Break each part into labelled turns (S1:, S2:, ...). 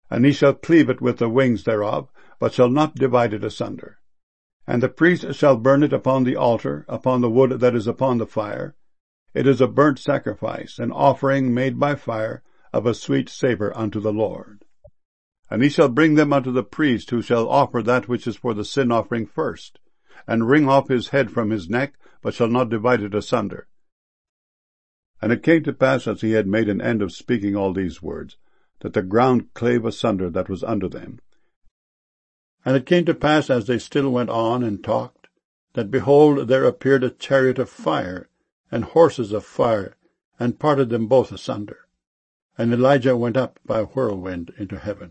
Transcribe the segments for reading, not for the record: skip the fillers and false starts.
S1: And he shall cleave it with the wings thereof, but shall not divide it asunder. And the priest shall burn it upon the altar, upon the wood that is upon the fire. It is a burnt sacrifice, an offering made by fire, of a sweet savour unto the Lord. And he shall bring them unto the priest, who shall offer that which is for the sin offering first, and wring off his head from his neck, but shall not divide it asunder. And it came to pass, as he had made an end of speaking all these words, that the ground clave asunder that was under them. And it came to pass, as they still went on and talked, that behold, there appeared a chariot of fire, and horses of fire, and parted them both asunder. And Elijah went up by a whirlwind into heaven.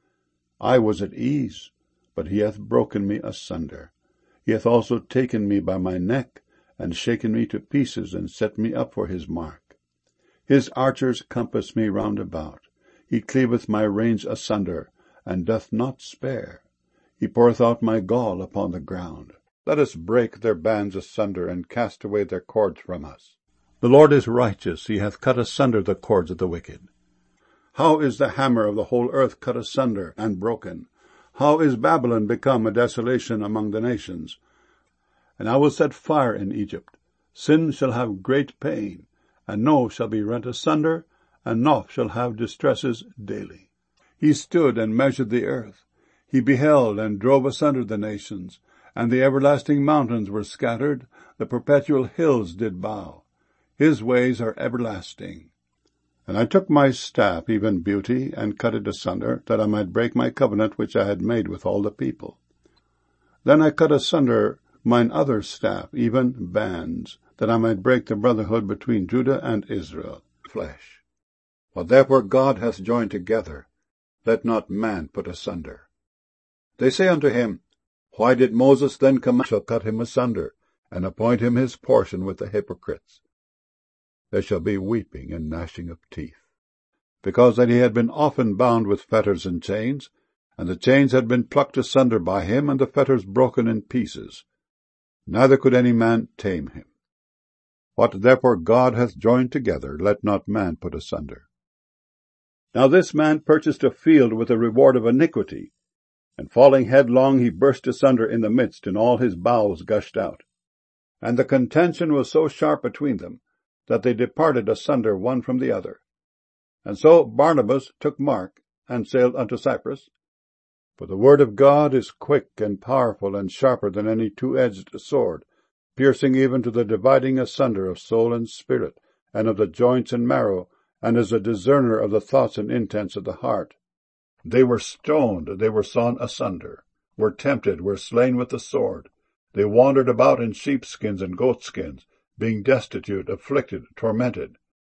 S1: I was at ease, but he hath broken me asunder. He hath also taken me by my neck, and shaken me to pieces, and set me up for his mark. His archers compass me round about. He cleaveth my reins asunder, and doth not spare. He poureth out my gall upon the ground. Let us break their bands asunder, and cast away their cords from us. The Lord is righteous, he hath cut asunder the cords of the wicked. How is the hammer of the whole earth cut asunder and broken? How is Babylon become a desolation among the nations? And I will set fire in Egypt. Sin shall have great pain, and No shall be rent asunder, and Noph shall have distresses daily. He stood and measured the earth. He beheld and drove asunder the nations, and the everlasting mountains were scattered, the perpetual hills did bow. His ways are everlasting. And I took my staff, even beauty, and cut it asunder, that I might break my covenant which I had made with all the people. Then I cut asunder mine other staff, even bands, that I might break the brotherhood between Judah and Israel, flesh. What therefore God hath joined together, let not man put asunder. They say unto him, Why did Moses then command shall cut him asunder, and appoint him his portion with the hypocrites? There shall be weeping and gnashing of teeth, because that he had been often bound with fetters and chains, and the chains had been plucked asunder by him, and the fetters broken in pieces. Neither could any man tame him. What therefore God hath joined together, let not man put asunder. Now this man purchased a field with a reward of iniquity, and falling headlong he burst asunder in the midst, and all his bowels gushed out. And the contention was so sharp between them, that they departed asunder one from the other. And so Barnabas took Mark, and sailed unto Cyprus. For the word of God is quick and powerful, and sharper than any two-edged sword, piercing even to the dividing asunder of soul and spirit, and of the joints and marrow, and is a discerner of the thoughts and intents of the heart. They were stoned, they were sawn asunder, were tempted, were slain with the sword. They wandered about in sheepskins and goatskins, being destitute, afflicted, tormented,